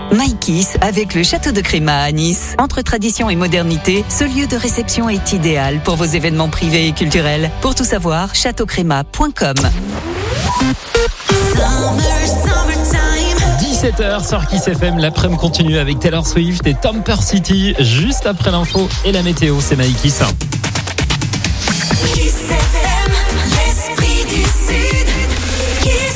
My Kiss avec le Château de Créma à Nice. Entre tradition et modernité, ce lieu de réception est idéal pour vos événements privés et culturels. Pour tout savoir, châteaucréma.com. 17h sur Kiss FM, l'après-midi continue avec Taylor Swift et Tamper City. Juste après l'info et la météo, c'est My Kiss. Kiss FM, l'esprit du Sud. Kiss.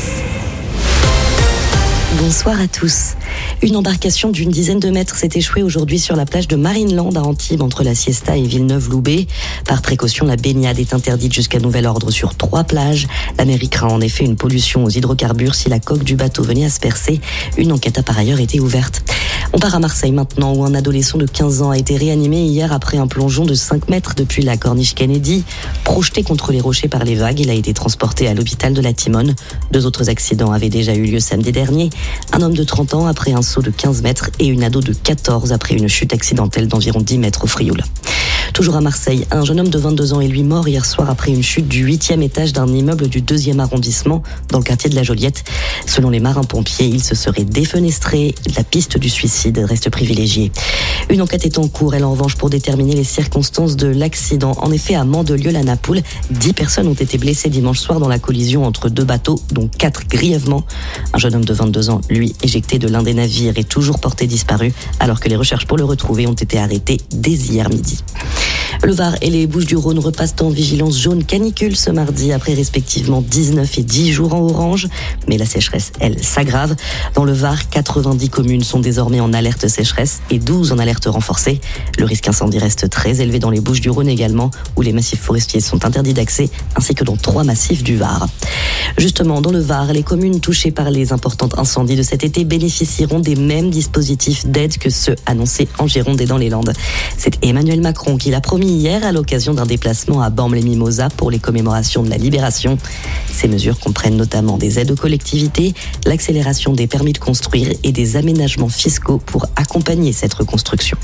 Bonsoir à tous. Une embarcation d'une dizaine de mètres s'est échouée aujourd'hui sur la plage de Marineland à Antibes entre la Siesta et Villeneuve-Loubet. Par précaution, la baignade est interdite jusqu'à nouvel ordre sur 3 plages. La mairie craint en effet une pollution aux hydrocarbures si la coque du bateau venait à se percer. Une enquête a par ailleurs été ouverte. On part à Marseille maintenant où un adolescent de 15 ans a été réanimé hier après un plongeon de 5 mètres depuis la corniche Kennedy. Projeté contre les rochers par les vagues, il a été transporté à l'hôpital de la Timone. 2 autres accidents avaient déjà eu lieu samedi dernier. Un homme de 30 ans après un saut de 15 mètres et une ado de 14 après une chute accidentelle d'environ 10 mètres au Frioul. Toujours à Marseille, un jeune homme de 22 ans est lui mort hier soir après une chute du 8e étage d'un immeuble du 2e arrondissement dans le quartier de la Joliette. Selon les marins-pompiers, il se serait défenestré. La piste du suicide reste privilégiée. Une enquête est en cours, elle en revanche, pour déterminer les circonstances de l'accident. En effet, à Mandelieu-la-Napoule, 10 personnes ont été blessées dimanche soir dans la collision entre 2 bateaux, dont 4 grièvement. Un jeune homme de 22 ans, lui, éjecté de l'un des navires, est toujours porté disparu, alors que les recherches pour le retrouver ont été arrêtées dès hier midi. Le Var et les Bouches-du-Rhône repassent en vigilance jaune canicule ce mardi après respectivement 19 et 10 jours en orange. Mais la sécheresse, elle, s'aggrave. Dans le Var, 90 communes sont désormais en alerte sécheresse et 12 en alerte renforcée. Le risque incendie reste très élevé dans les Bouches-du-Rhône également, où les massifs forestiers sont interdits d'accès, ainsi que dans 3 massifs du Var. Justement, dans le Var, les communes touchées par les importants incendies de cet été bénéficieront des mêmes dispositifs d'aide que ceux annoncés en Gironde et dans les Landes. C'est Emmanuel Macron qui l'a promis hier à l'occasion d'un déplacement à Bormes-les-Mimosas pour les commémorations de la Libération. Ces mesures comprennent notamment des aides aux collectivités, l'accélération des permis de construire et des aménagements fiscaux pour accompagner cette reconstruction.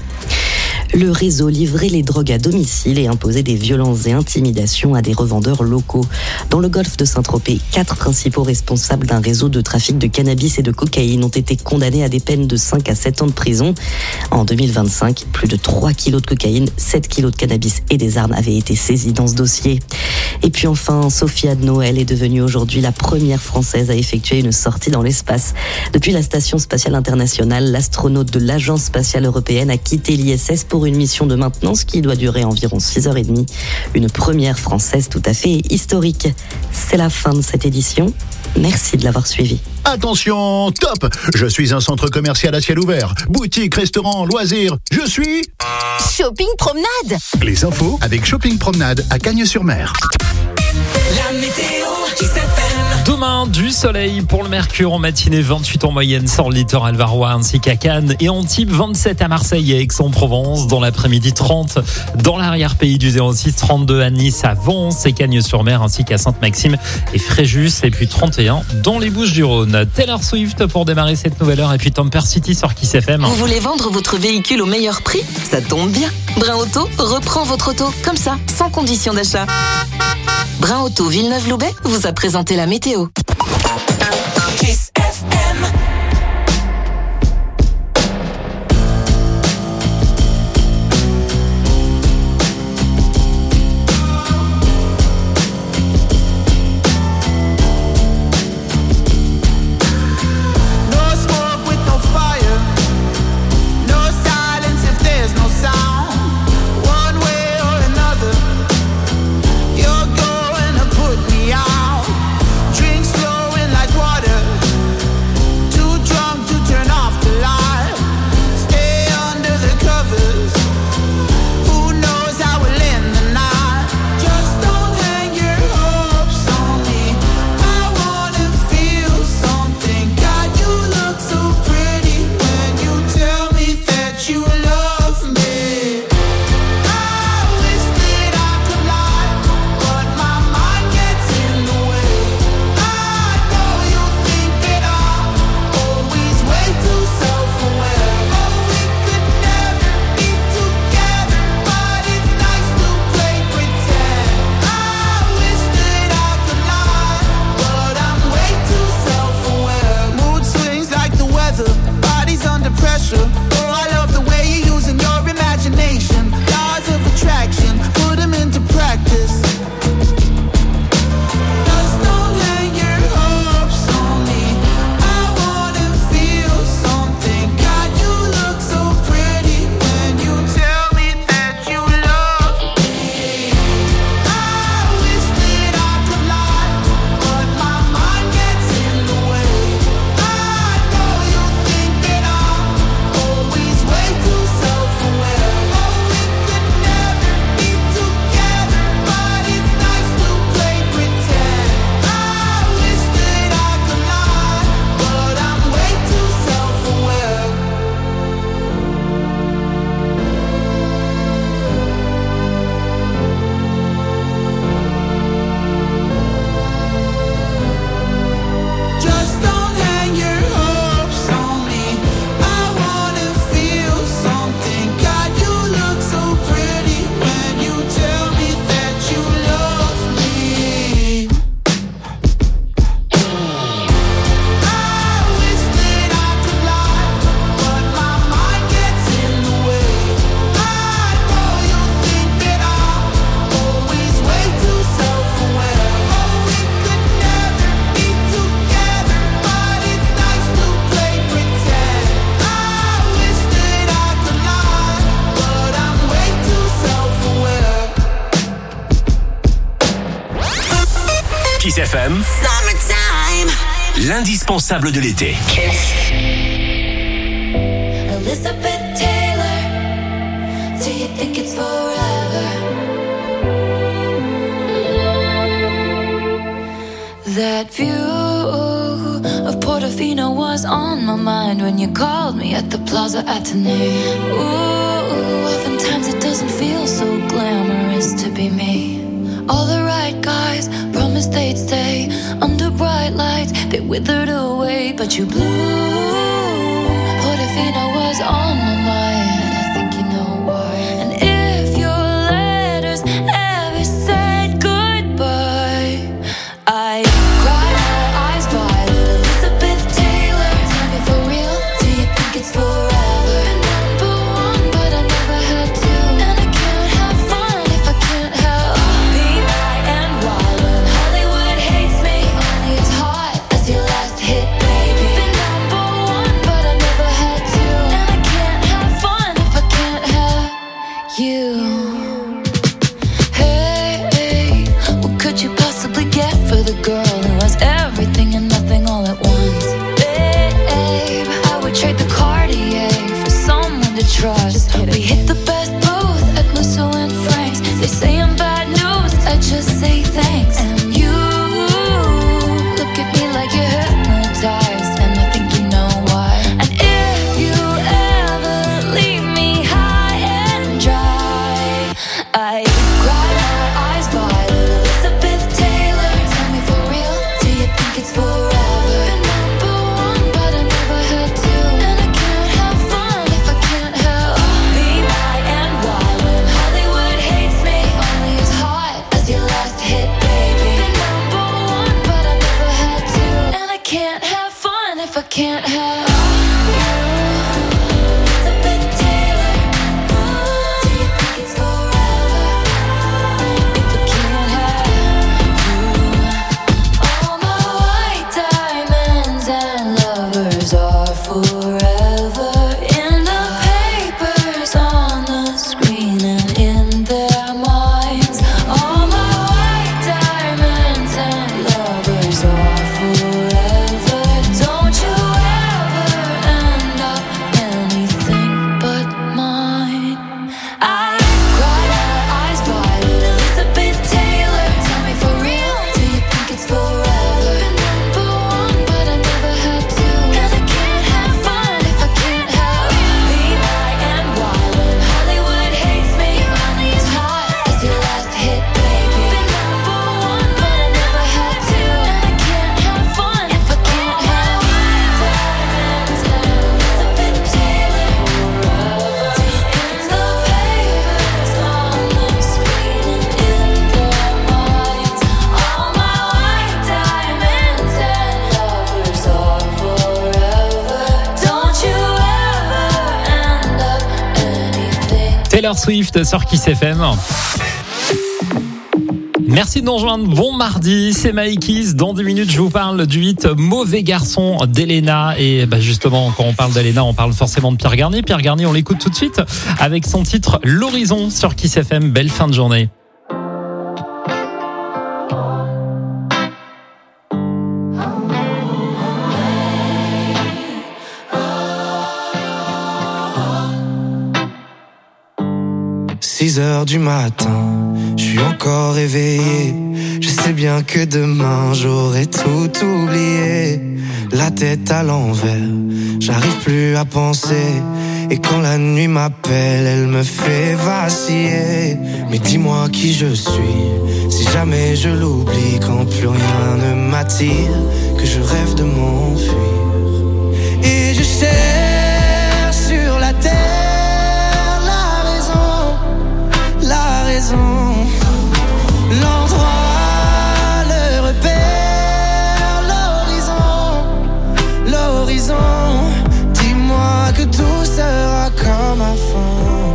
Le réseau livrait les drogues à domicile et imposait des violences et intimidations à des revendeurs locaux. Dans le golfe de Saint-Tropez, 4 principaux responsables d'un réseau de trafic de cannabis et de cocaïne ont été condamnés à des peines de 5 à 7 ans de prison. En 2025, plus de 3 kilos de cocaïne, 7 kilos de cannabis et des armes avaient été saisis dans ce dossier. Et puis enfin, Sophia de Noël est devenue aujourd'hui la première Française à effectuer une sortie dans l'espace. Depuis la Station spatiale internationale, l'astronaute de l'Agence spatiale européenne a quitté l'ISS pour une mission de maintenance qui doit durer environ 6h30. Une première française tout à fait historique. C'est la fin de cette édition. Merci de l'avoir suivi. Attention, top! Je suis un centre commercial à ciel ouvert. Boutique, restaurant, loisirs. Je suis... Shopping Promenade. Les infos avec Shopping Promenade à Cagnes-sur-Mer. La météo Kiss FM. Demain, du soleil pour le Mercure en matinée, 28 en moyenne sur le littoral varois ainsi qu'à Cannes et Antibes, 27 à Marseille et Aix-en-Provence. Dans l'après-midi, 30 dans l'arrière-pays du 06, 32 à Nice, à Vence et Cagnes-sur-Mer ainsi qu'à Sainte-Maxime et Fréjus et puis 31 dans les Bouches-du-Rhône. Taylor Swift pour démarrer cette nouvelle heure et puis Tamper City sur Kiss FM. Vous voulez vendre votre véhicule au meilleur prix? Ça tombe bien. Brin Auto reprend votre auto comme ça, sans condition d'achat. Brin Auto Villeneuve-Loubet vous a présenté la météo. Kiss FM. Drink slow and like water. FM, Summertime. l'indispensable de l'été. Elizabeth Taylor, do you think it's forever? That view of Portofino was on my mind when you called me at the Plaza Athénée. Ooh, oftentimes it doesn't feel so glamorous to be me. All the right guys promised they'd stay under bright lights. They withered away, but you blew. Portofino was on my mind. I think you know why. And if your letters ever said goodbye, I cried my eyes violet. Elizabeth Taylor, tell me for real, do you think it's forever? Been number one, but I never had to. And I can't have fun if I can't have Be My NY when Hollywood hates me. Only as hot as your last hit, baby. Been number one, but I never had to. And I can't have fun if I can't have you. Hey, what could you possibly get for the girl who has everything and nothing all at once? Babe, I would trade the Cartier for someone to trust. We hit the best booth at Musso and Frank's. They say I'm bad news, I just say thanks. And you look at me like you're hypnotized, and I think you know why. And if you ever leave me high and dry, I cry my eyes violet. Elizabeth Taylor, tell me for real, do you think it's forever? Been number one, but I never had to. And I can't have fun if I can't have Be My NY when Hollywood hates me. Only as hot as your last hit, baby. Been number one, but I never had to. And I can't have fun if I can't have Elizabeth Taylor, do you think it's forever? If I can't have you, all my white diamonds and lovers are forever in the papers, on the screen, and in their minds. All my white diamonds and lovers are forever. Don't you ever end up anything but mine. I cry my eyes violet. Elizabeth Taylor, tell me for real, do you think it's forever? Been number one, but I never had to. And I can't have fun if I can't have Be My NY when Hollywood hates me. Only as hot as your last hit, baby. Been number one, but I never had to. And I can't have fun if I can't have diamonds and Elizabeth Taylor forever. In the papers, on the screen, and in their minds. All my white diamonds and lovers are forever. Don't you ever end up anything. Taylor Swift sur Kiss FM. Merci de nous rejoindre. Bon mardi, c'est Maïkis. Dans 10 minutes, je vous parle du hit Mauvais garçon d'Elena. Et justement, quand on parle d'Elena, on parle forcément de Pierre Garnier. Pierre Garnier, on l'écoute tout de suite avec son titre L'Horizon sur Kiss FM. Belle fin de journée. Six heures du matin, je suis encore éveillé. Je sais bien que demain j'aurai tout oublié. La tête à l'envers, j'arrive plus à penser. Et quand la nuit m'appelle, elle me fait vaciller. Mais dis-moi qui je suis, si jamais je l'oublie. Quand plus rien ne m'attire, que je rêve de m'enfuir. Et je cherche sur la terre la raison, l'endroit, le repère, l'horizon. Dis-moi que tout sera comme avant.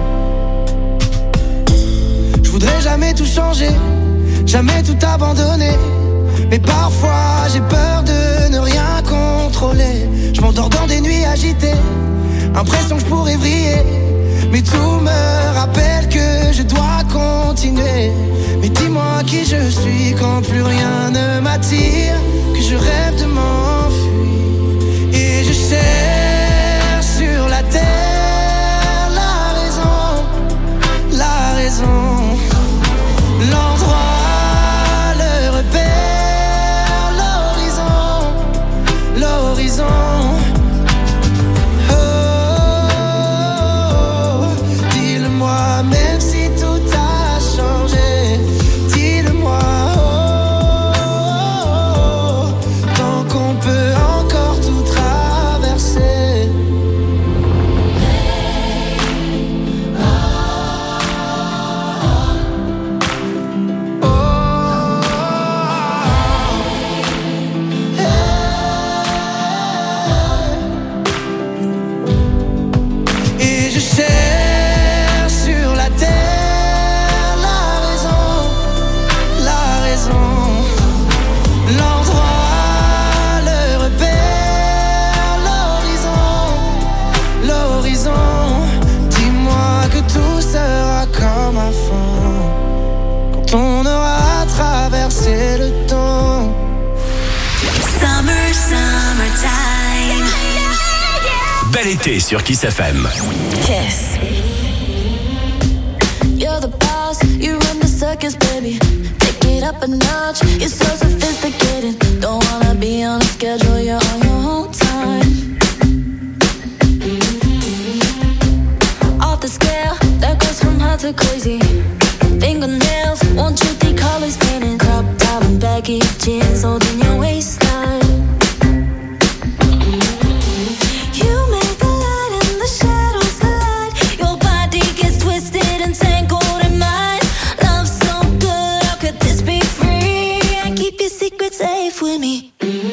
Je voudrais jamais tout changer, jamais tout abandonner. Mais parfois j'ai peur de ne rien contrôler. Je m'endors dans des nuits agitées, impression que je pourrais vriller. Mais tout me rappelle que je dois continuer. Mais dis-moi qui je suis quand plus rien ne m'attire, que je rêve de m'enfuir. Et je cherche sur la terre la raison, l'endroit, le repère, l'horizon. Même si tout a changé, dis-le-moi, tant qu'on peut encore tout traverser. Et je cherche l'endroit, le repère, l'horizon. Dis-moi que tout sera comme avant, quand on aura traversé le temps. Summertime. Bel été sur Kiss FM. Kiss. You're the boss, you run the circus, baby. Take it up a notch, you're so sophisticated. Don't wanna be on a schedule, you're on your own time. Off the scale, that goes from hot to crazy. Fingernails, won't you the colors painted? Crop top and baggy jeans holding your waistline. You make the light and the shadows collide. Your body gets twisted and tangled in mine. Love so good, how could this be free? I keep your secrets safe with me.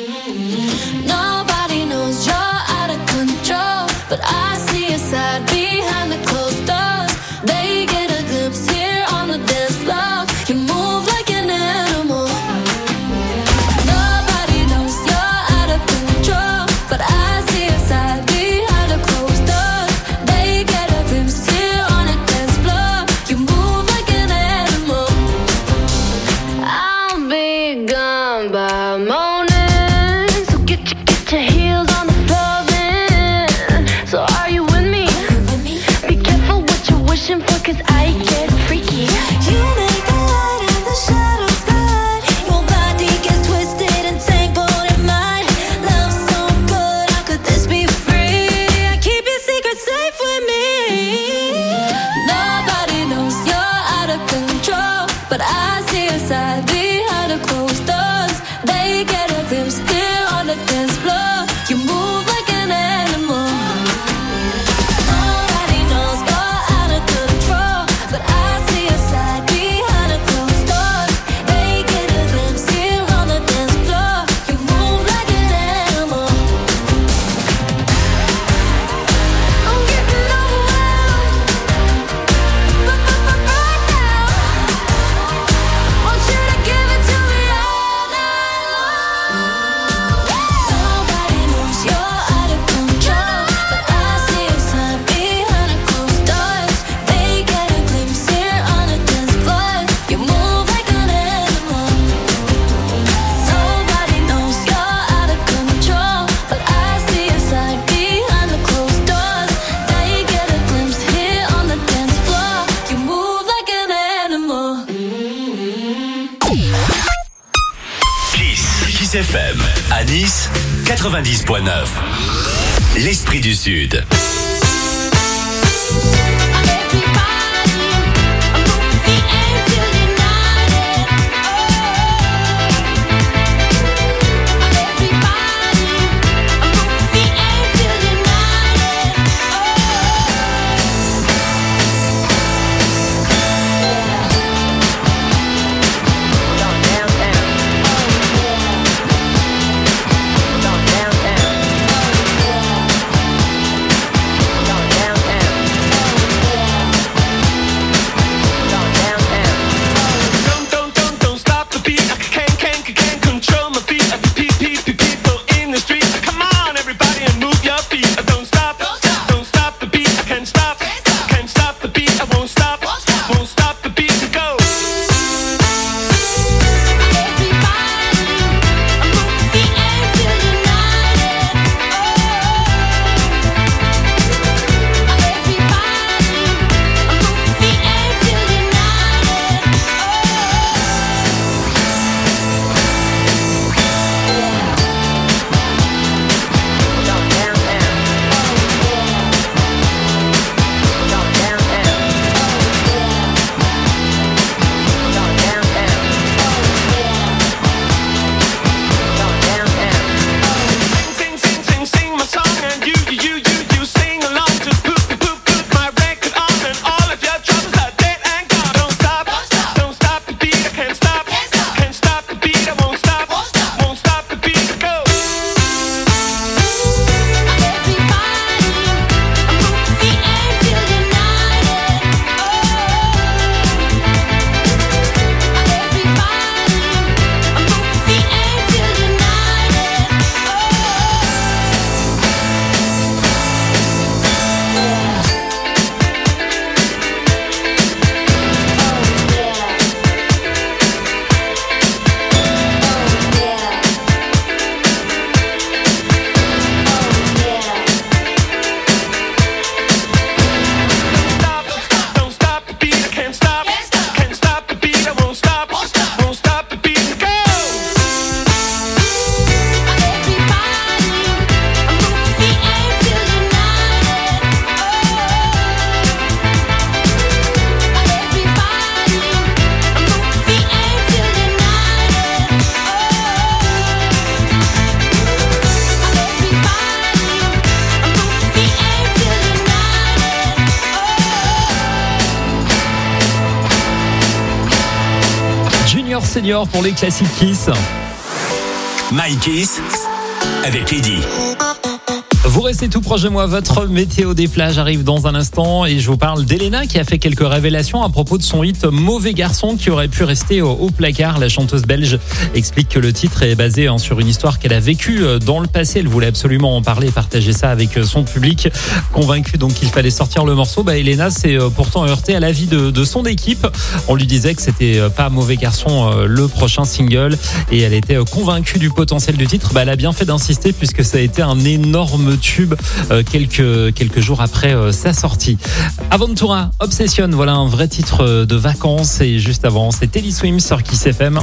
Nobody knows you're out of control, but I see your side behind the closed doors. They get a glimpse here on the dance floor. You move like an animal. Nobody knows you're out of control, but I see your side behind the closed doors. They get a glimpse here on the dance floor. You move like an animal. I'll be gone by morning, so get your heels on the floor then. So are you with me? Be careful what you're wishing for, 'cause I get freaky. You make the light and the shadows collide. Your body gets twisted and tangled in mine. Love so good, how could this be free? I keep your secrets safe with me. Nobody knows you're out of control, but I see your side behind the closed doors. They get a glimpse here on the dance floor. You move like an animal. Nobody knows you're out of control, but I see your side behind the closed doors. They get a glimpse here on the dance floor. You move like an animal. I'm getting overwhelmed, but right now, want you to give it to me all night long. Nobody knows you're out of control, but I see your side behind the closed doors. They get a glimpse here on the dance floor. You move like an animal. Nobody knows you're out of control, but I see your side behind the closed doors. They get a glimpse here on the dance floor. You move like an animal. Kiss FM. À Nice, 90.9. L'esprit du Sud. senior pour les classiques Kiss. My Kiss avec Lydie. Vous restez tout proche de moi, votre météo des plages arrive dans un instant et je vous parle d'Elena qui a fait quelques révélations à propos de son hit Mauvais garçon qui aurait pu rester au placard. La chanteuse belge explique que le titre est basé sur une histoire qu'elle a vécue dans le passé. Elle voulait absolument en parler et partager ça avec son public. Convaincue donc qu'il fallait sortir le morceau, Elena s'est pourtant heurtée à l'avis de son équipe. On lui disait que c'était pas Mauvais garçon le prochain single et elle était convaincue du potentiel du titre. Elle a bien fait d'insister puisque ça a été un énorme tube quelques jours après sa sortie. Aventura, Obsession, voilà un vrai titre de vacances et juste avant c'est Teddy Swims sur Kiss FM.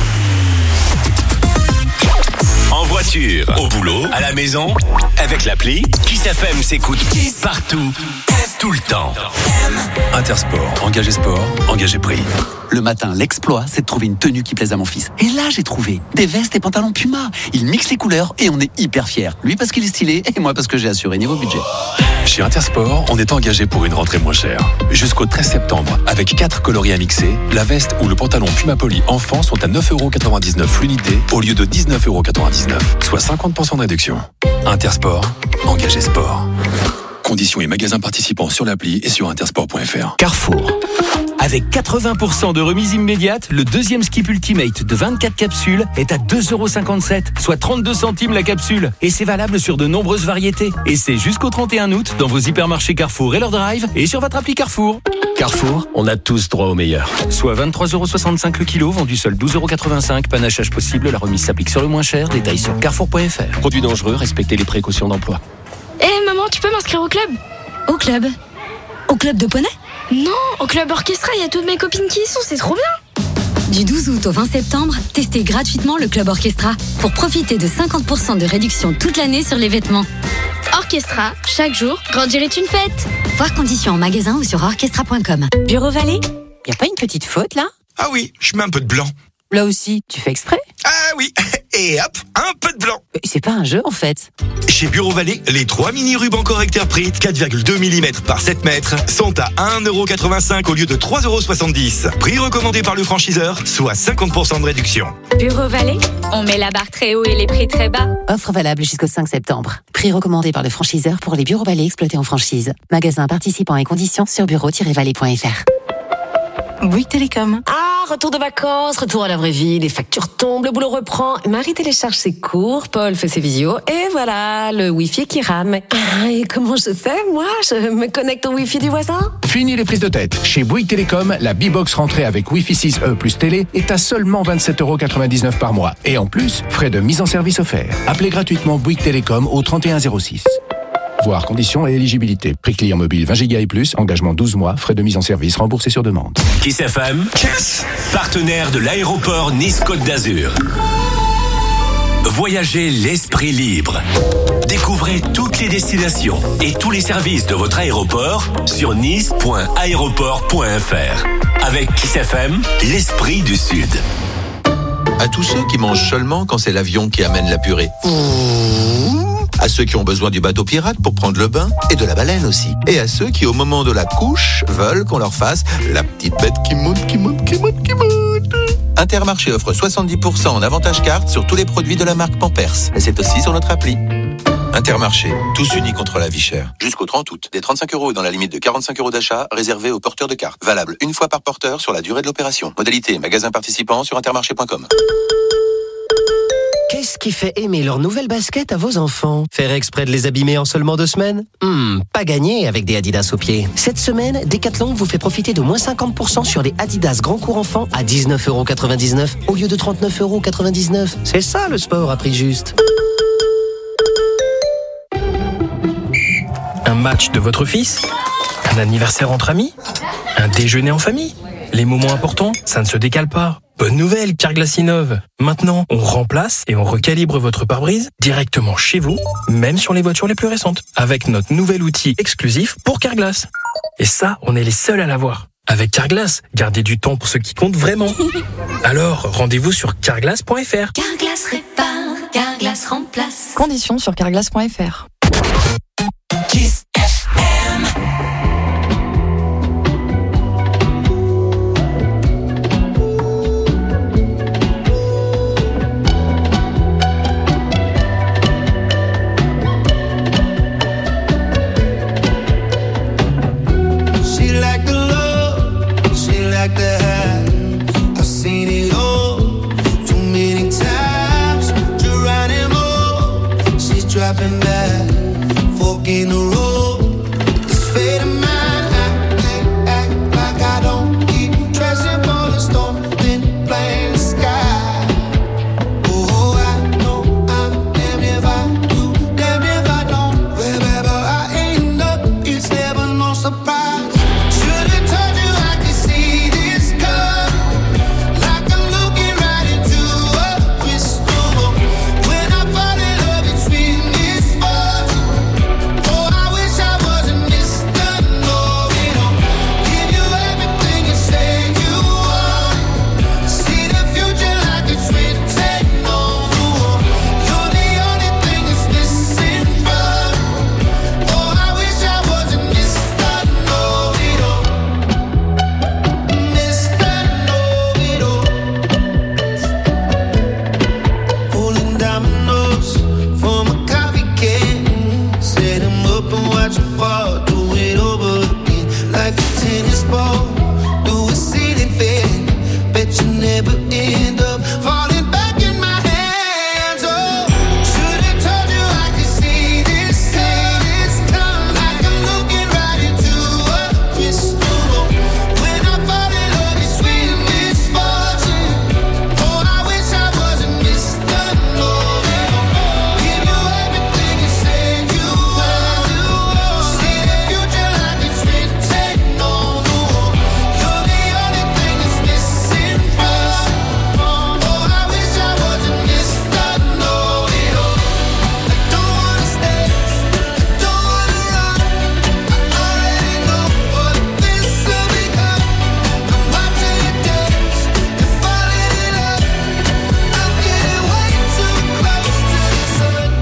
En voiture, au boulot, à la maison, avec l'appli, Kiss FM s'écoute partout, tout le temps. Intersport, engagé sport, engagé prix. Le matin, l'exploit, c'est de trouver une tenue qui plaise à mon fils. Et là, j'ai trouvé des vestes et pantalons Puma. Il mixe les couleurs et on est hyper fiers. Lui parce qu'il est stylé et moi parce que j'ai assuré niveau budget. Chez Intersport, on est engagé pour une rentrée moins chère. Jusqu'au 13 septembre, avec 4 coloris à mixer, la veste ou le pantalon Puma Poly enfant sont à 9,99€ l'unité au lieu de 19,99€, soit 50% de réduction. Intersport, engagé sport. Conditions et magasins participants sur l'appli et sur intersport.fr. Carrefour. Avec 80% de remise immédiate, le deuxième Skip Ultimate de 24 capsules est à 2,57€, soit 32 centimes la capsule. Et c'est valable sur de nombreuses variétés. Et c'est jusqu'au 31 août dans vos hypermarchés Carrefour et leur drive et sur votre appli Carrefour. Carrefour, on a tous droit au meilleur. Soit 23,65€ le kilo, vendu seul 12,85€. Panachage possible, la remise s'applique sur le moins cher. Détails sur carrefour.fr. Produits dangereux, respectez les précautions d'emploi. Maman, tu peux m'inscrire au club? Au club? Au club de poney? Non, au club orchestra, il y a toutes mes copines qui y sont, c'est trop bien. Du 12 août au 20 septembre, testez gratuitement le club orchestra pour profiter de 50% de réduction toute l'année sur les vêtements. Orchestra, chaque jour, grandir est une fête. Voir conditions en magasin ou sur orchestra.com. Bureau Vallée, y a pas une petite faute là? Ah oui, je mets un peu de blanc. Là aussi, tu fais exprès? Ah oui, et hop, un peu de blanc. C'est pas un jeu en fait. Chez Bureau Vallée, les 3 mini rubans correcteurs Prit 4,2 mm par 7 mètres sont à 1,85€ au lieu de 3,70€. Prix recommandé par le franchiseur, soit 50% de réduction. Bureau Vallée, on met la barre très haut et les prix très bas. Offre valable jusqu'au 5 septembre. Prix recommandé par le franchiseur pour les Bureaux Vallée exploités en franchise. Magasin participants et conditions sur bureau-vallée.fr. Bouygues Télécom. Ah, retour de vacances, retour à la vraie vie, les factures tombent, le boulot reprend. Marie télécharge ses cours, Paul fait ses visios, et voilà, le Wi-Fi qui rame. Ah, et comment je fais, moi? Je me connecte au Wi-Fi du voisin? Fini les prises de tête. Chez Bouygues Télécom, la B-Box rentrée avec Wi-Fi 6E plus télé est à seulement 27,99€ par mois. Et en plus, frais de mise en service offerts. Appelez gratuitement Bouygues Télécom au 3106. Voir conditions et éligibilité. Prix client mobile 20 Go et plus, engagement 12 mois, frais de mise en service remboursés sur demande. Kiss FM, partenaire de l'aéroport Nice-Côte d'Azur. Voyagez l'esprit libre. Découvrez toutes les destinations et tous les services de votre aéroport sur nice.aéroport.fr. Avec Kiss FM, l'esprit du Sud. À tous ceux qui mangent seulement quand c'est l'avion qui amène la purée. À ceux qui ont besoin du bateau pirate pour prendre le bain et de la baleine aussi. Et à ceux qui, au moment de la couche, veulent qu'on leur fasse la petite bête qui monte. Intermarché offre 70% en avantage carte sur tous les produits de la marque Pampers. Et c'est aussi sur notre appli. Intermarché, tous unis contre la vie chère. Jusqu'au 30 août, des 35€ dans la limite de 45€ d'achat réservés aux porteurs de cartes. Valable une fois par porteur sur la durée de l'opération. Modalité, magasin participant sur intermarché.com. Qu'est-ce qui fait aimer leur nouvelle basket à vos enfants? Faire exprès de les abîmer en seulement 2 semaines? Pas gagné avec des Adidas aux pieds. Cette semaine, Decathlon vous fait profiter de moins 50% sur les Adidas Grand Cours Enfants à 19,99€ au lieu de 39,99€. C'est ça le sport à prix juste. Un match de votre fils? Un anniversaire entre amis? Un déjeuner en famille? Les moments importants, ça ne se décale pas. Bonne nouvelle, Carglass innove. Maintenant, on remplace et on recalibre votre pare-brise directement chez vous, même sur les voitures les plus récentes, avec notre nouvel outil exclusif pour Carglass. Et ça, on est les seuls à l'avoir. Avec Carglass, gardez du temps pour ce qui compte vraiment. Alors, rendez-vous sur carglass.fr. Carglass répare, Carglass remplace. Conditions sur carglass.fr. Kiss FM. dropping back, fork in the road. This fate of mine, I act like I don't keep dressing for the storm, then blame the sky. Oh, I know I'm damned if I do, damned if I don't. Wherever I end up, it's never no surprise. Should've told you I could see this coming, like I'm looking right into a crystal ball. When I fall in love, it's with misfortune. Oh, I wish I wasn't Mr. Know-it-all. Give you everything you say you want. See the future like it's written on the wall. You're the only thing that's missing from me. Oh, I wish I wasn't Mr. Know-it-all. Mr. Know-it-all. Pulling dominoes from a coffee can. Set 'em up and watch 'em fall. Do it over again like a tennis ball. Do a ceiling fan. Bet you never end up falling back in my hands. Oh, should've told you I could see this coming, like I'm looking right into a crystal ball. When I fall in love, it's with misfortune. Oh, I wish I wasn't Mr. Know-it-all. Give you everything you say you want. See the future like it's written on the wall. You're the only thing that's missing from me. Oh, I wish I wasn't Mr. Know-it-all. I don't wanna stay, I don't wanna run. I already know what this will become. I'm watching you dance, you're falling in love. I'm getting way too close to the sun.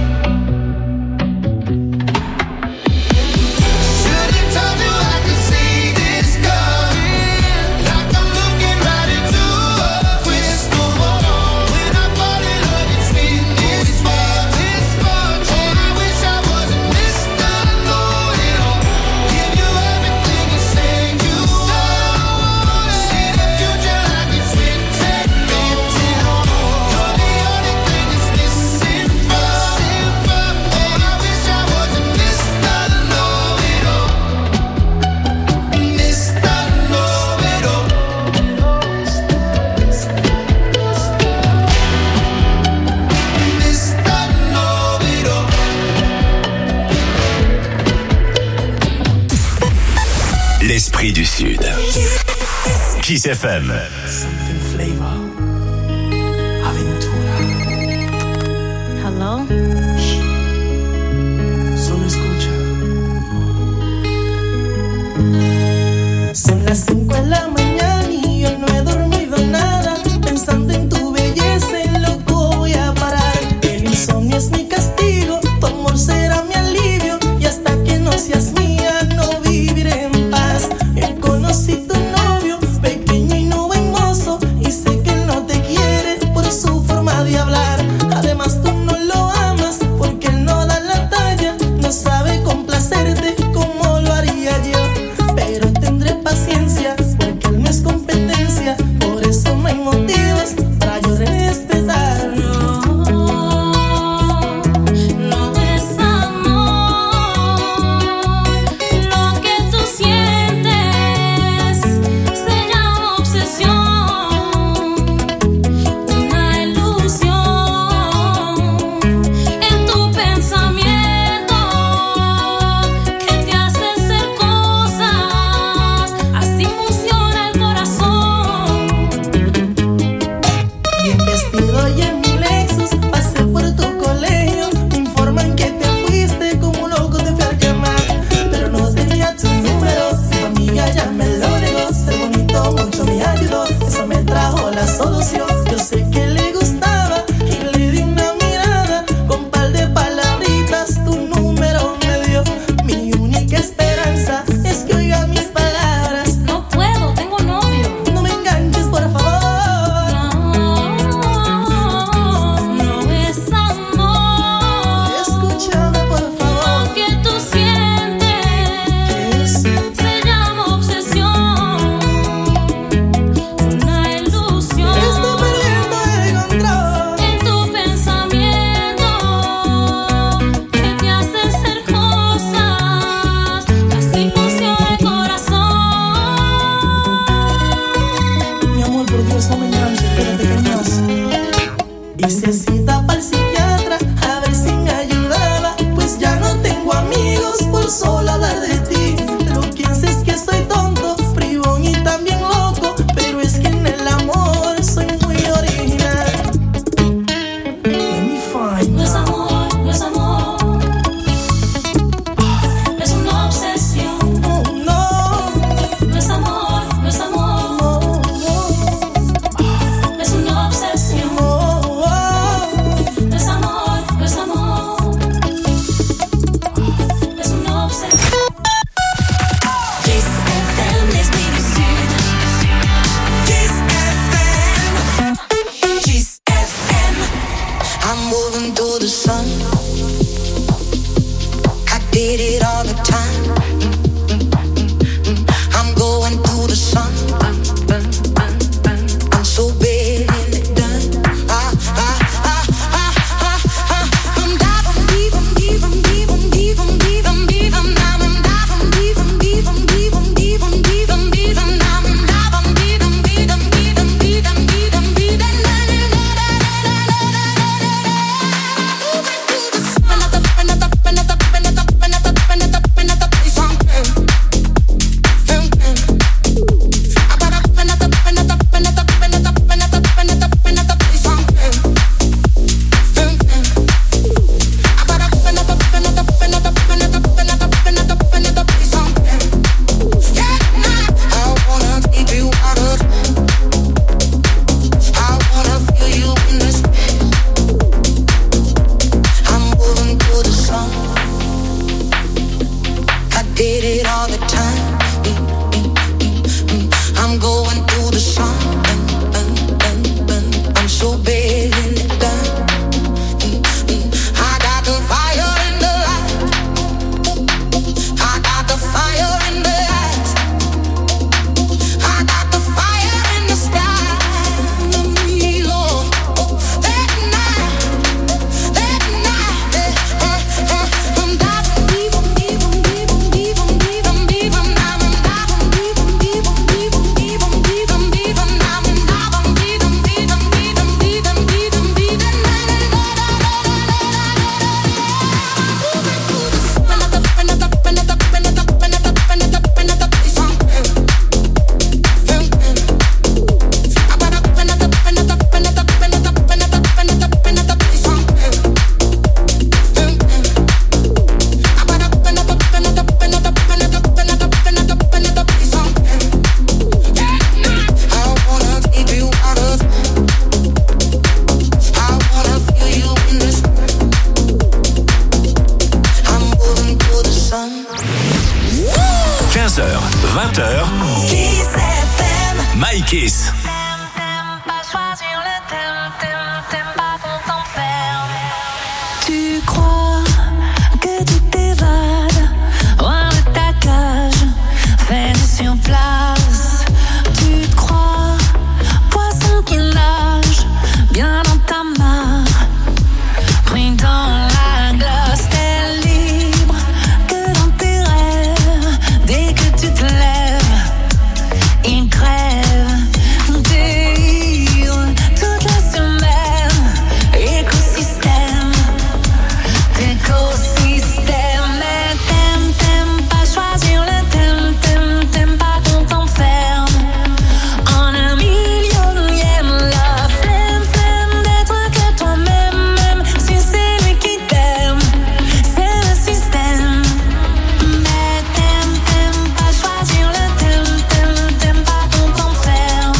Should've told you I could see this coming, like I'm looking right into a crystal ball. When I fall in love, it's with misfortune. Oh, I wish I wasn't Mr. Know-it-all. Give you everything you say you want. See the future like it's written on the wall. You're the only thing that's missing from me. Oh, I wish I wasn't Mr. Know-it-all. Mr. Know-it-all. Mr. Know-it-all. L'esprit du Sud. Kiss FM. Hello? Solo escucha. Son las 5 de la mañana y yo no he dormido nada. Pensando en tu belleza, en loco voy a parar. El insomnio es mi castigo, tu amor será mi alivio. Y hasta que no seas mía, no viviré en paz. Conocí tu novio, pequeño y no buen mozo. Y sé que él no te quiere por su forma de hablar. Además tú no lo amas, get it all the time. I'm going through the sun. I'm so bad in it done. I'm diving deep, I'm deep, I'm deep, I'm deep, I'm deep, I'm deep, I'm diving deep, I'm deep, I'm deep, I'm deep, I'm deep, I'm deep, I'm diving deep, I'm deep, I'm deep, I'm deep, I'm deep, I'm deep, did it all the time. I'm going through the sun. I'm so bad in it done. I got the fire in the light. I got the fire in the eyes. I got the fire in the sky. Lord, that night, I'm diving deep, I'm deep, I'm deep, I'm deep, I'm deep, I'm deep, I'm diving deep, I'm deep, I'm deep, I'm deep, I'm deep, I'm deep, I'm diving deep, I'm deep, I'm deep, I'm deep, I'm deep, I'm deep, My Kiss. Tu crois que tu t'évades hors de ta cage, fais sur place. Tu te crois poisson qui nage bien dans ta mare, pris dans la glace, t'es libre que dans tes rêves. Dès que tu te lèves, il crève. T'es ivre toute la semaine. Écosystème, mais t'aimes pas choisir le thème, t'aimes pas qu'on t'enferme en un millionième. La flemme d'être que toi-même, même si c'est lui qui t'aime, c'est le système. Mais t'aimes pas choisir le thème, t'aimes pas qu'on t'enferme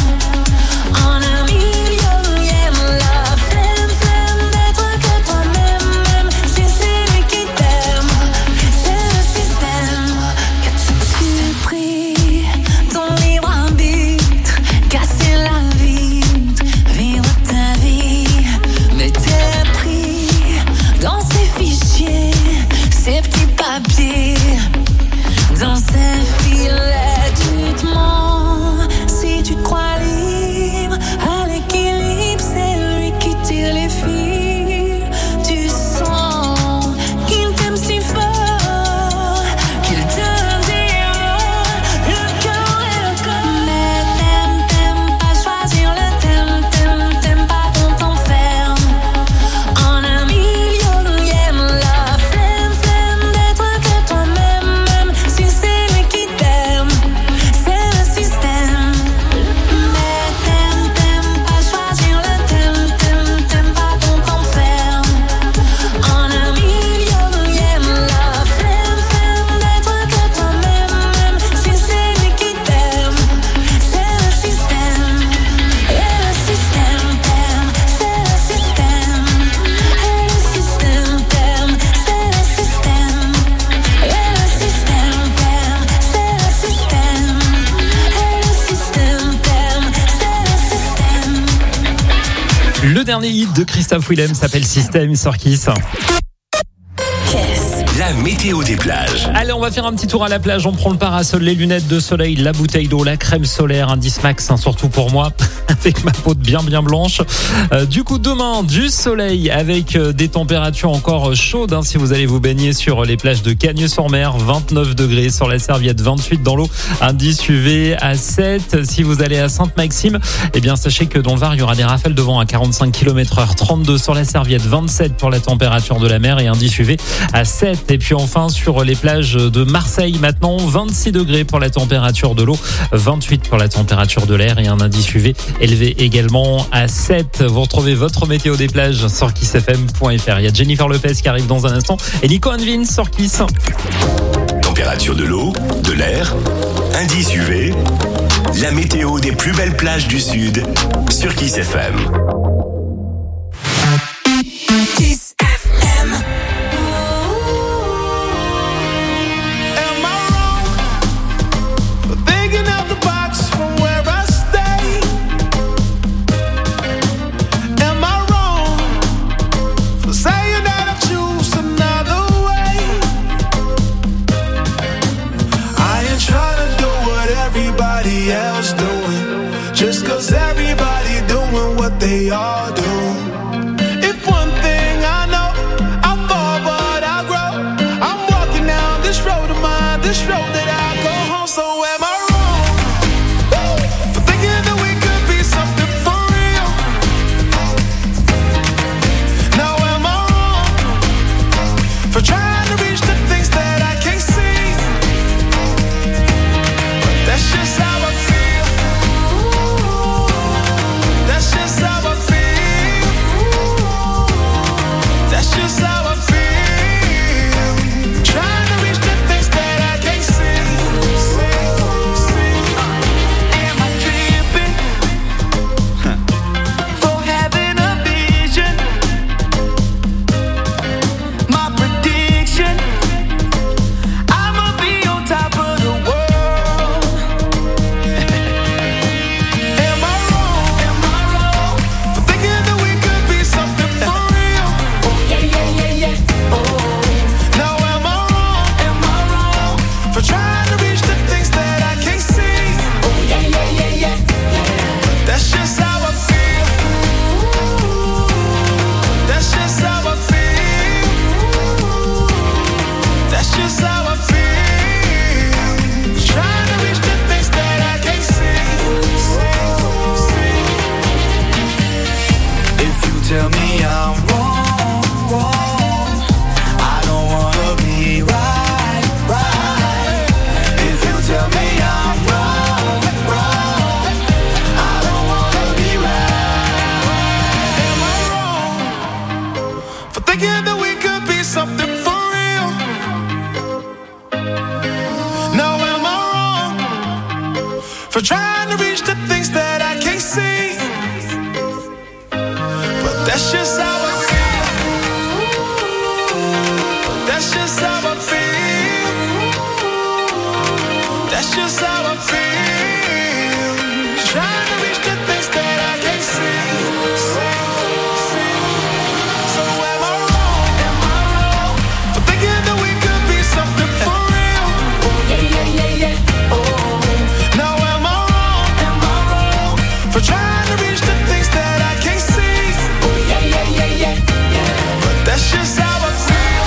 en un millionième. La flemme d'être que toi-même, même si c'est lui qui t'aime, c'est le système. Tu pries ton libre arbitre, casser la vitre, vivre ta vie, mais t'es pris dans ces fichiers, ces petits papiers, dans ces filets. Tu te mens si tu te crois libre. À l'équilibre, c'est lui qui tire les fils. Tu sens qu'il t'aime si fort qu'il te dira le cœur et le corps. Mais t'aimes pas choisir le thème, pas qu'on t'enferme en un millionième. La flemme d'être que toi-même, même si c'est lui qui t'aime, c'est le système. Mais t'aimes pas choisir le thème, pas qu'on t'enferme en un millionième. La flemme d'être que toi-même, même si c'est lui qui t'aime, c'est le système. Et le système t'aime, c'est le système. Et le système t'aime, c'est le système. Et le système t'aime, c'est le système. Et le système t'aime, c'est le système. Le dernier hit de Christophe Willem s'appelle System sur Kiss. la météo des plages. Allez, on va faire un petit tour à la plage. On prend le parasol, les lunettes de soleil, la bouteille d'eau, la crème solaire, indice max, surtout pour moi, avec ma peau bien blanche. Du coup, demain, du soleil avec des températures encore chaudes. Si vous allez vous baigner sur les plages de Cagnes-sur-Mer, 29 degrés sur la Serviette, 28 dans l'eau, indice UV à 7. Si vous allez à Sainte-Maxime, eh bien, sachez que dans le Var, il y aura des rafales de vent à 45 km/h, 32 sur la Serviette, 27 pour la température de la mer et indice UV à 7. Et puis enfin, sur les plages de Marseille, maintenant, 26 degrés pour la température de l'eau, 28 pour la température de l'air et un indice UV élevé également à 7. Vous retrouvez votre météo des plages sur kissfm.fr. Il y a Jennifer Lopez qui arrive dans un instant et Nico Anvin sur Kiss. Température de l'eau, de l'air, indice UV, la météo des plus belles plages du Sud sur Kiss FM. Kiss FM. Else doing just 'cause everybody doing what they all do. If one thing I know, I fall but I grow. I'm walking down this road of mine, this road that I go home. So am I wrong for thinking that we could be something for real? Now am I wrong for trying to reach the things that I can't see? But that's just how I feel. That's just how I feel. That's just how I feel. Trying to reach the things that I can't see. Am I tripping for having a vision? My prediction, I'ma be on top of the world. Am I wrong for thinking that we could be something for real? Oh yeah. Oh, now am I wrong for trying to reach the things that I can't see? Oh yeah. That's just how I feel. That's just how I feel. That's just how I feel. Trying to reach the things that I can't see. If you tell me I'm wrong, I don't wanna be right. If you tell me I'm wrong, I don't wanna be right. Am I wrong for thinking that we could be something for real? Now am I wrong for trying to reach the things that I can't see? But that's just how I feel. That's just how I feel. That's just how I feel. Trying to reach the things that I can't see. So am I wrong for thinking that we could be something for real? Oh yeah. Oh, now am I wrong for trying to reach the things that I can't see? Oh yeah. But that's just how I feel.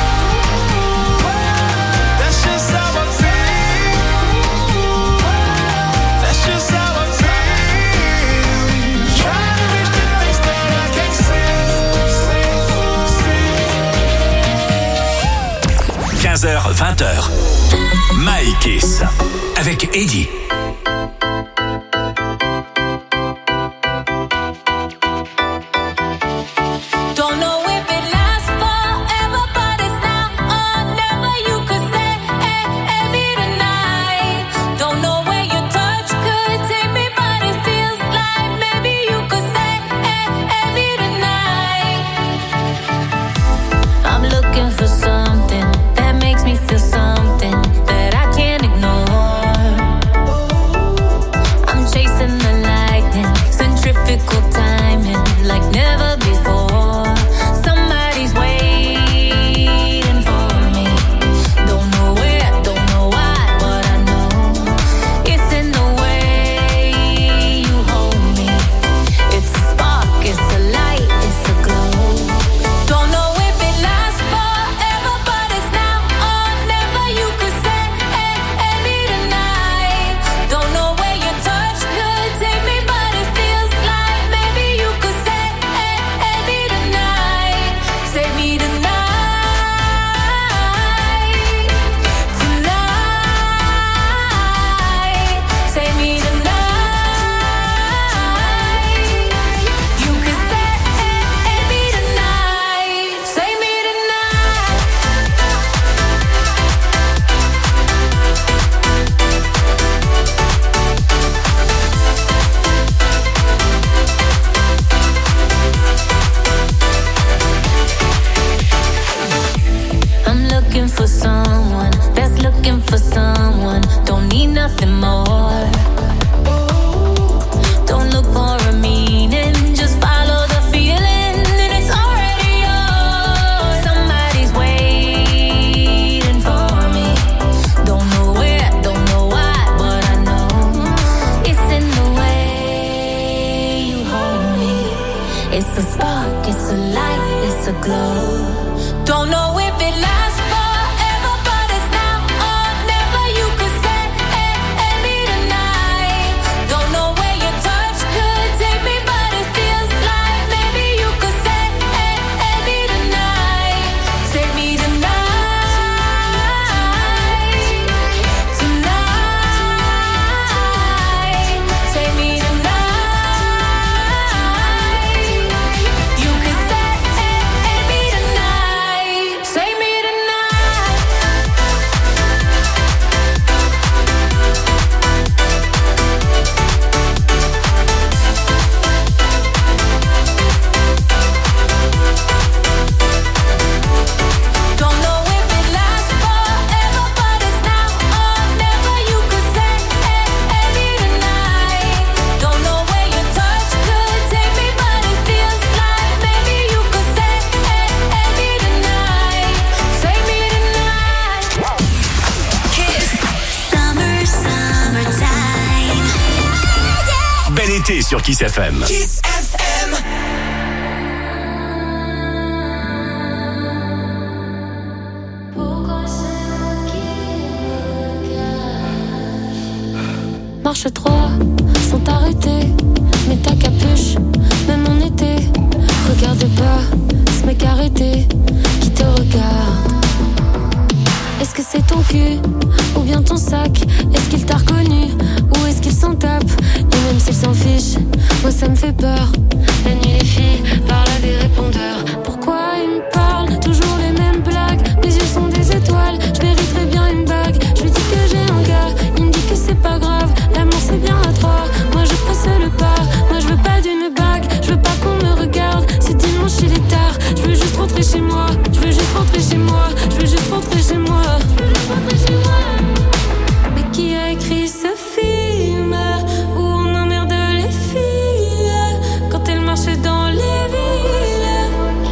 That's just how I feel. That's just how I feel. Trying to reach the things that I can't see. 15h, 20h. My Kiss avec Eddie. Don't know if it lasts forever, but it's now or never. You could say, maybe tonight. Don't know where your touch could take me, but it feels like maybe you could say, maybe tonight. I'm looking for something that makes me feel something that I can't ignore. looking for someone that's looking for someone. Don't need nothing more. Don't look for a meaning, just follow the feeling and it's already yours. Somebody's waiting for me. Don't know where, don't know why, but I know it's in the way you hold me. It's a spark, it's a light, it's a glow. Don't know if it lasts forever, but it's now or never. You could say me tonight. Don't know where your touch could take me, but it feels like maybe you could say me tonight. Save me tonight. Tonight. Save me tonight. You could say me tonight. Save me Don't know if it lasts forever, but it's now or never. You could say me tonight. Don't know where your touch could take me, but it feels like maybe you could say me tonight. Save me tonight. Kiss. Summertime. Bel été sur Kiss FM. Kiss FM. Marche droit, sans t'arrêter. Mets ta capuche, même en été. Regarde pas, ce mec arrêté qui te regarde. Est-ce que c'est ton cul ou bien ton sac? Est-ce qu'il t'a reconnu ou est-ce qu'il s'en tape? Et même s'il s'en fiche, moi ça me fait peur. La nuit les filles parlent à des répondeurs. Pourquoi ils me parlent toujours les mêmes blagues? Mes yeux sont des étoiles, je mériterais bien une bague. Je lui dis que j'ai un gars, il me dit que c'est pas grave. L'amour c'est bien à trois, moi je passe le pas. Moi je veux pas d'une bague, je veux pas qu'on me regarde. C'est dimanche il est tard, je veux juste rentrer chez moi. Je veux juste rentrer chez moi, je veux juste rentrer chez moi. Mais qui a écrit ce film où on emmerde les filles quand elles marchent dans les villes?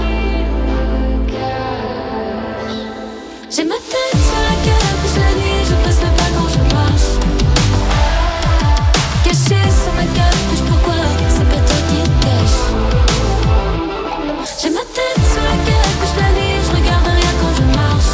J'ai ma tête sur la capuche la nuit, je passe le pas quand je marche. Caché sur ma capuche, pourquoi c'est pas toi qui te cache? J'ai ma tête sur la capuche la nuit, je regarde rien quand je marche.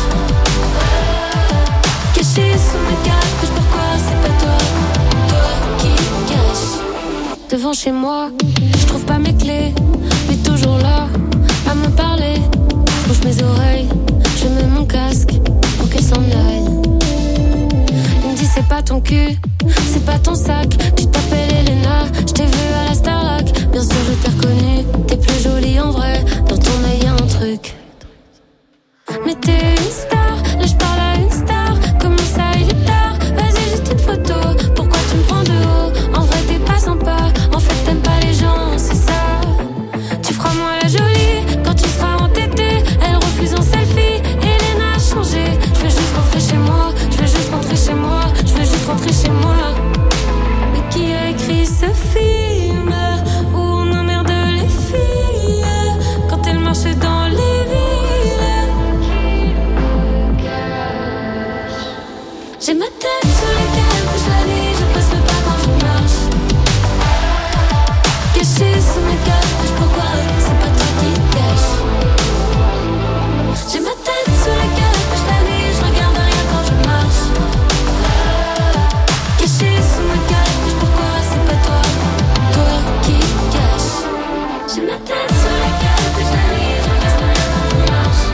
Caché sous ma capuche, pourquoi c'est pas toi, toi qui te cache? Devant chez moi, je trouve pas mes clés, mais toujours là, à me parler. Je bouge mes oreilles, je mets mon casque pour qu'elle s'en aille. Il me dit c'est pas ton cul, c'est pas ton sac. Tu t'appelles Elena, je t'ai vu à la Starac. Bien sûr je t'ai reconnu, t'es plus jolie en vrai. Dans ton œil y'a un truc. Mais t'es une star, là je parle à une star. Comment ça il est tard, vas-y juste une photo. Pourquoi tu me prends de haut? En vrai t'es pas sympa, en fait t'aimes pas les gens, c'est ça. Tu feras moi la jolie, quand tu seras entêtée. Elle refuse en selfie, Elena a changé. Je veux juste rentrer chez moi, je veux juste rentrer chez moi. Je veux juste rentrer chez moi. Mais qui a écrit ce film où on emmerde les filles quand elles marchent dans les villes? J'ai ma tête sur les capuches la nuit, je passe le pas quand je marche. Caché sous mes capuches, pourquoi c'est pas toi qui te cache? J'ai ma tête sur les capuches la nuit, je regarde rien quand je marche. Caché sous mes capuches, pourquoi c'est pas toi, toi qui te cache? J'ai ma tête sur les capuches la nuit, je regarde rien quand je marche.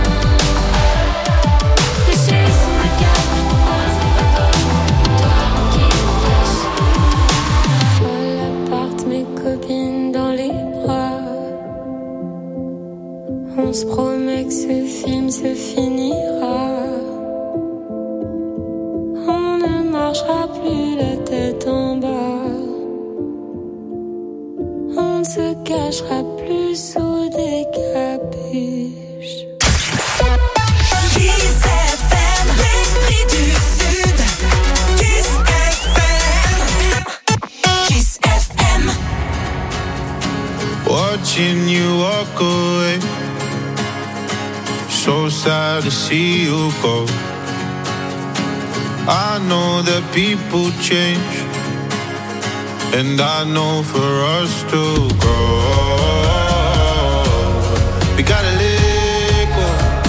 Caché sous mes capuches, pourquoi c'est pas toi, toi qui te cache? À l'appart, mes copines dans les bras. On se promet que ce film se finira. On ne marchera plus la tête en bas. On ne se cachera plus sous des capuches. Kiss FM. watching you walk away. So sad to see you go. I know that people change, and I know for us to grow, we gotta let go.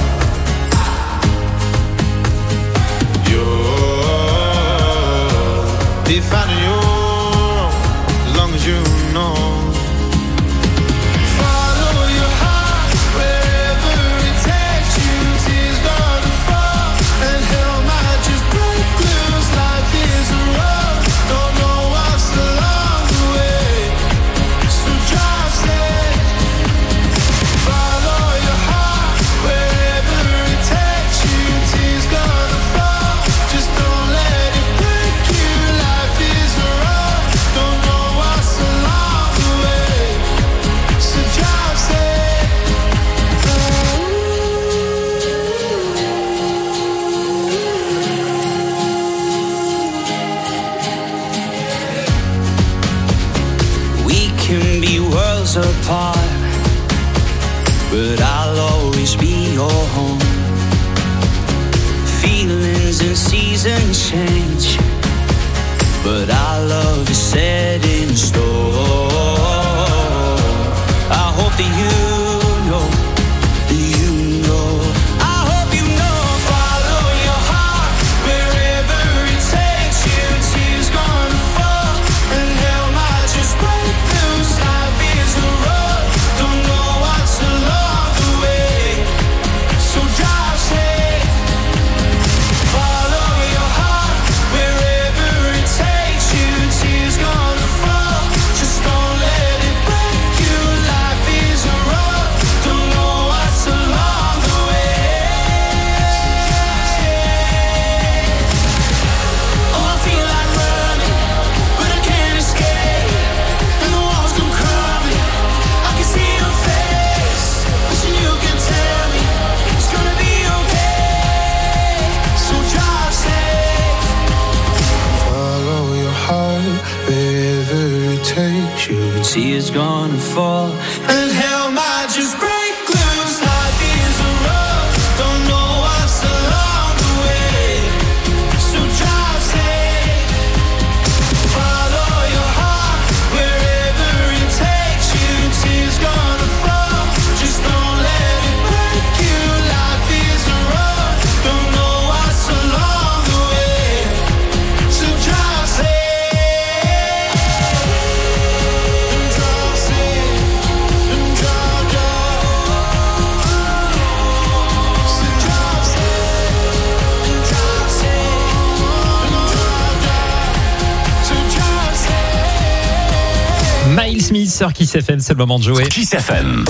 You're defining your own, as long as you know. Follow your heart wherever it takes you. Tears gonna fall, and hell might just break loose. Life is a road, don't know what's along the way, so drive safe. Follow your heart wherever it takes you. Tears gonna fall, just don't let it break you. Life is a road, don't know what's along the way, so drive safe. We can be worlds apart, but I'll always be your home. Feelings and seasons change, but our love is set in stone. I hope that you know, I hope you know. Follow your heart wherever it takes you. Tears gonna fall, and hell might just break loose. Life is a road, don't know what's along the way, so drive safe. Follow your heart wherever it takes you. Tears gonna fall, just don't let it break you. Life is a road, don't know what's along the way. Oh, I feel like running, but I can't escape, and the walls come crumbling. I can see your face, wishing you could tell me it's gonna be okay, so drive safe. Follow your heart wherever it takes you. Tears gonna fall, and hell might just break loose. Life is a road, don't know what's along the way, so drive safe. Follow your heart wherever it takes you. Tears gonna fall, just don't let it break you. Life is a road, don't know what's along the way, so drive safe. Drive safe, and drive, so drive safe, and drive safe, and drive, so drive safe. Miles Smith sur Kiss FM, c'est le moment de jouer. Kiss FM.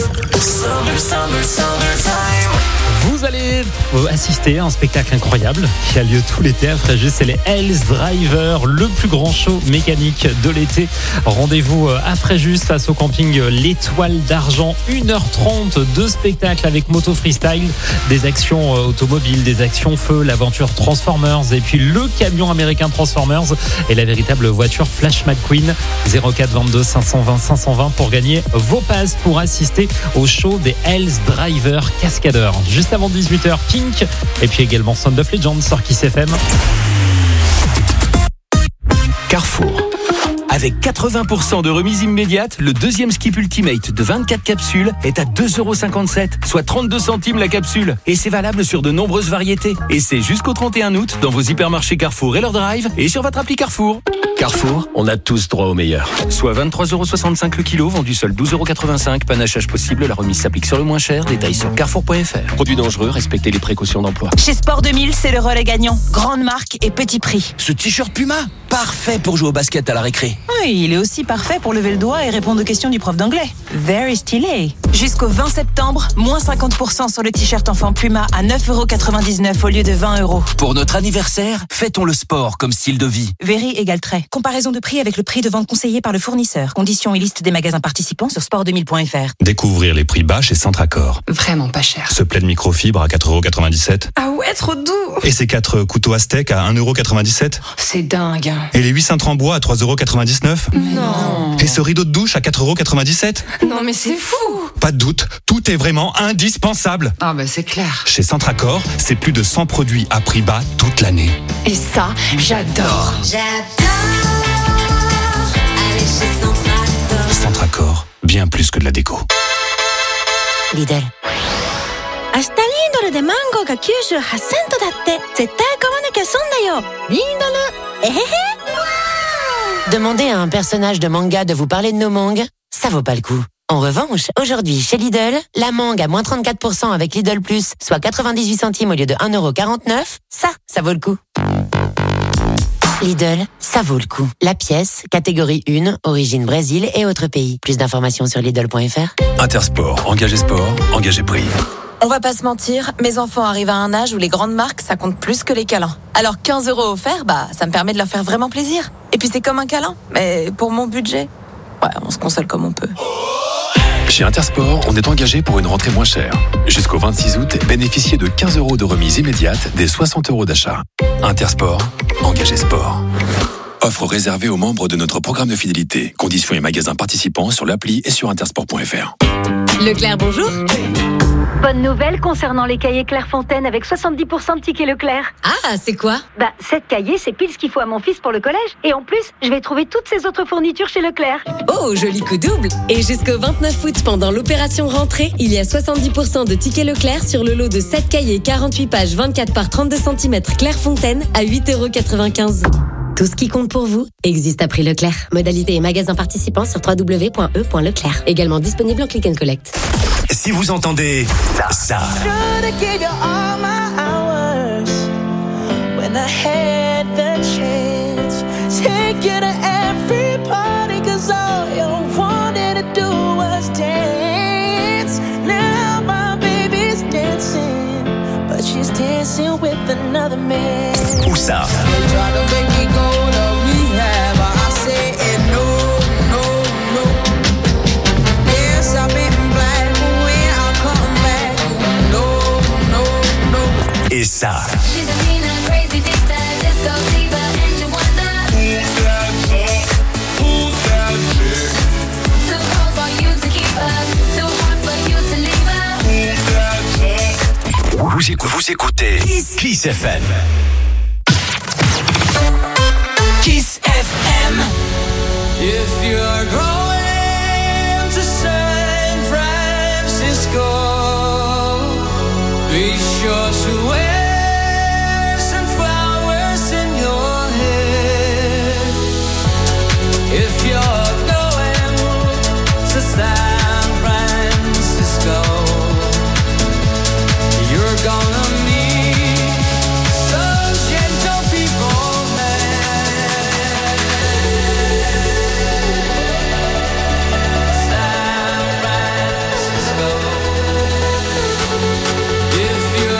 Vous allez assister à un spectacle incroyable qui a lieu tout l'été à Fréjus. C'est les Hells Driver, le plus grand show mécanique de l'été. Rendez-vous à Fréjus face au camping L'Étoile d'Argent. 1h30 de spectacle avec moto freestyle, des actions automobiles, des actions feu, l'aventure Transformers et puis le camion américain Transformers et la véritable voiture Flash McQueen. 04 22 520 520 pour gagner vos passes pour assister au show des Hells Driver Cascadeurs. Juste avant 18h, Pink et puis également Sound of Legend sur Kiss FM. Carrefour. Avec 80% de remise immédiate, le deuxième skip Ultimate de 24 capsules est à 2,57€, soit 32 centimes la capsule. Et c'est valable sur de nombreuses variétés. Et c'est jusqu'au 31 août dans vos hypermarchés Carrefour et leur drive et sur votre appli Carrefour. Carrefour, on a tous droit au meilleur. Soit 23,65€ le kilo, vendu seul 12,85€. Panachage possible, la remise s'applique sur le moins cher. Détails sur carrefour.fr. Produits dangereux, respectez les précautions d'emploi. Chez Sport 2000, c'est le relais gagnant. Grande marque et petit prix. Ce t-shirt Puma, parfait pour jouer au basket à la récré. Oui, il est aussi parfait pour lever le doigt et répondre aux questions du prof d'anglais. Very stylé. Jusqu'au 20 septembre, moins 50% sur le t-shirt enfant Puma à 9,99€ au lieu de 20€. Pour notre anniversaire, fêtons le sport comme style de vie. Very égale trait. Comparaison de prix avec le prix de vente conseillé par le fournisseur. Conditions et liste des magasins participants sur sport2000.fr. Découvrir les prix bas chez Centracor. Vraiment pas cher. Ce plaid microfibre à 4,97€. Ah ouais, trop doux. Et ces 4 couteaux Aztec à 1,97€. C'est dingue. Et les 8 cintres en bois à 3,97€. 4,99 €. Non. Et ce rideau de douche à 4,97 €. Non mais c'est fou. Pas de doute, tout est vraiment indispensable. Ah bah c'est clair. Chez Centracor, c'est plus de 100 produits à prix bas toute l'année. Et ça, j'adore. Allez chez Centracor. Centracor, bien plus que de la déco. Lidl. 明日リードルでマンゴーが98セントだって絶対買わなきゃ損だよリードルえへへ Demandez à un personnage de manga de vous parler de nos mangues, ça vaut pas le coup. En revanche, aujourd'hui, chez Lidl, la mangue à moins 34% avec Lidl Plus, soit 98 centimes au lieu de 1,49 €, ça vaut le coup. Lidl, ça vaut le coup. La pièce, catégorie 1, origine Brésil et autres pays. Plus d'informations sur Lidl.fr. Intersport, engagé sport, engagé prix. On va pas se mentir, mes enfants arrivent à un âge où les grandes marques, ça compte plus que les câlins. Alors 15 € offerts, ça me permet de leur faire vraiment plaisir. Et puis c'est comme un câlin, mais pour mon budget, ouais, on se console comme on peut. Chez Intersport, on est engagé pour une rentrée moins chère. Jusqu'au 26 août, bénéficiez de 15 € de remise immédiate des 60 € d'achat. Intersport, engagé sport. Offre réservée aux membres de notre programme de fidélité. Conditions et magasins participants sur l'appli et sur intersport.fr. Leclerc, bonjour. Bonne nouvelle concernant les cahiers Clairefontaine avec 70% de tickets Leclerc. Ah, c'est quoi? 7 cahiers, c'est pile ce qu'il faut à mon fils pour le collège. Et en plus, je vais trouver toutes ces autres fournitures chez Leclerc. Oh, joli coup double. Et jusqu'au 29 août, pendant l'opération rentrée, il y a 70% de tickets Leclerc sur le lot de 7 cahiers 48 pages 24 par 32 cm Clairefontaine à 8,95 €. Tout ce qui compte pour vous existe à prix Leclerc. Modalité et magasins participants sur www.e.leclerc. Également disponible en click and collect. Si vous entendez ça, Should've gave you all my hours when I had the chance. Take you to every party 'cause all you wanted to do was dance. Now my baby's dancing, but she's dancing with another man. où ça? Try to make me go to rehab, I say no, no, no. Yes, I've been black, but when I come back, no, no, no. Et ça, She's a mean and crazy diva, disco diva, and you wonder Who's that chick? too cold for you to keep up, too hard for you to leave up. vous écoutez Kiss FM. Kiss FM. If you're going to San Francisco, be sure to wear some flowers in your hair. If you're going to San Francisco, you're gonna meet some gentle people there. San Francisco. If you're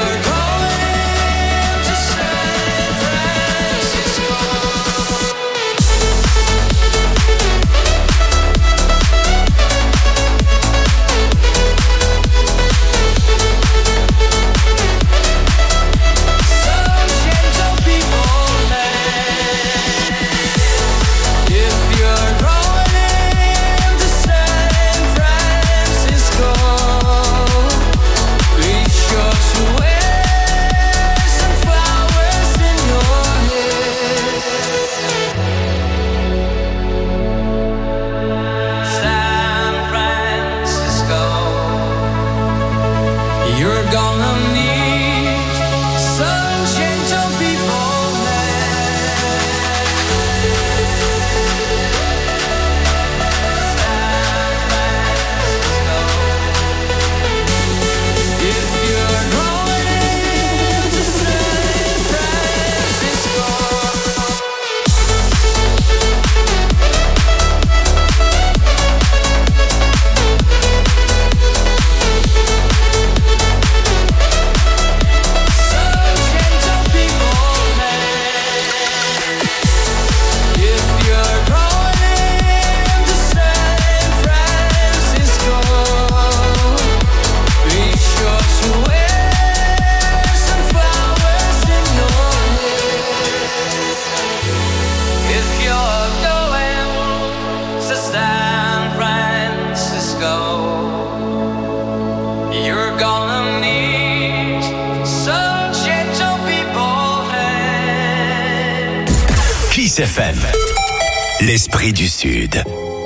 Kiss FM. L'esprit du Sud.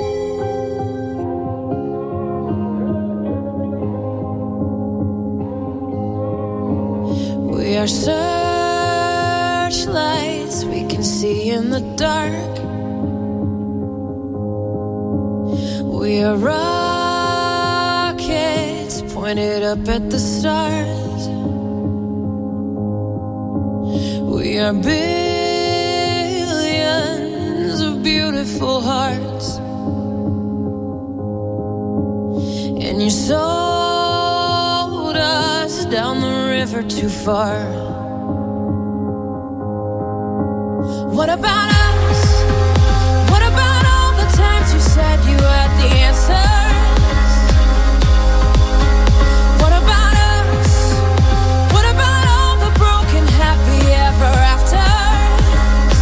We are searchlights we can see in the dark. We are rockets pointed up at the stars. We are billions of beautiful hearts. And you sold us down the river too far. What about us? What about all the times you said you had the answers? What about us? What about all the broken happy ever afters?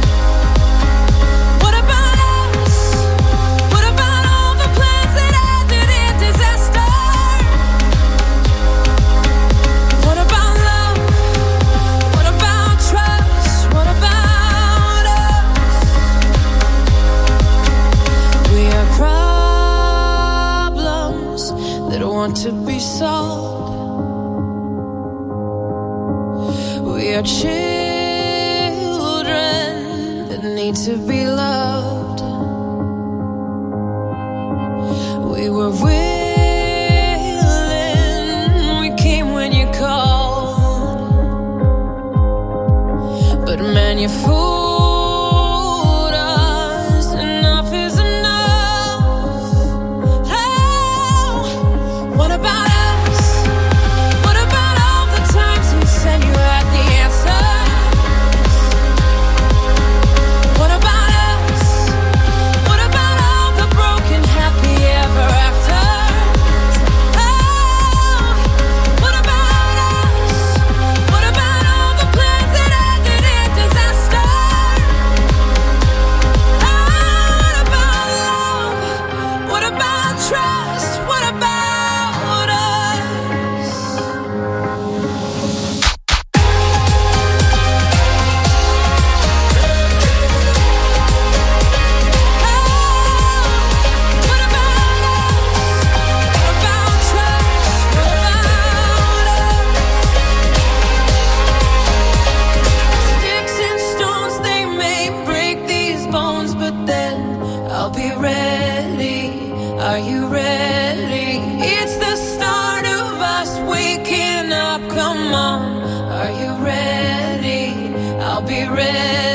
What about us? What about all the plans that ended in disaster? What about love? What about trust? What about us? We are problems that want to be solved. We are children that need to be loved. We were willing, we came when you called. But man, you fooled us. Enough is enough. Oh, what about us? What about all the times you said you had the answers? What about us? What about all the broken happy ever afters? Oh, what about us? What about all the plans that ended in disaster? Oh, what about love? What about trust? What about us? What about trust? What about us? Sticks and stones, they may break these bones, but then I'll be ready. Are you ready? It's the start of us waking up. Come on, are you ready? I'll be ready.